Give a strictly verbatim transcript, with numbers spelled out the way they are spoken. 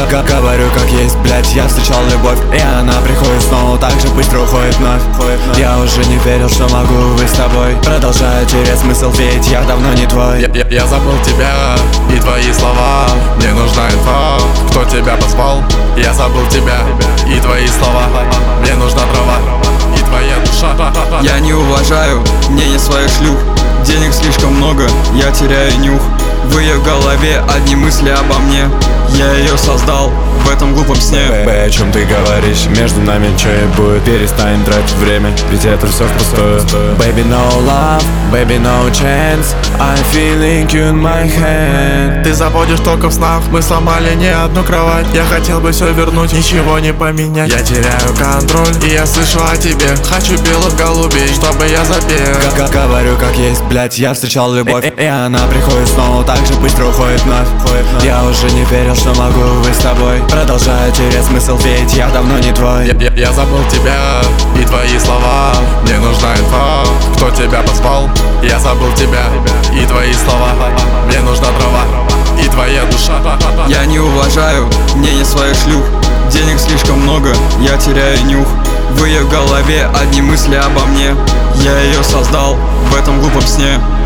Как говорю, как есть, блять, я встречал любовь, и она приходит снова, так же быстро уходит вновь. Я уже не верил, что могу быть с тобой, продолжаю терять смысл, ведь я давно не твой. Я, я, я забыл тебя и твои слова. Мне нужна инфа, кто тебя позвал. Я забыл тебя и твои слова. Мне нужна трава и твоя душа. Я не уважаю мнение своих шлюх. Денег слишком много, я теряю нюх. В ее голове одни мысли обо мне. Я ее создал в этом глупом сне. Бэй, о чем ты говоришь? Между нами что и будет? Перестань тратить время, ведь это все впустую. Baby no love, baby no chance, I'm feeling you in my hand. Ты забудешь только в снах. Мы сломали не одну кровать. Я хотел бы все вернуть, ничего не поменять. Я теряю контроль, и я слышу о тебе. Хочу белых голубей, чтобы я запел. Как говорю, как есть, блять, я встречал любовь, и она приходит снова, так же быстро уходит вновь. Я уже не верил, что могу быть с тобой, продолжаю терять смысл, ведь я давно не твой. Я, я, я забыл тебя и твои слова. Мне нужна инфа, кто тебя позвал. Я забыл тебя и твои слова. Мне нужна трава и твоя душа. Я не уважаю мнение своих шлюх. Денег слишком много, я теряю нюх. В ее голове одни мысли обо мне. Я ее создал в этом глупом сне.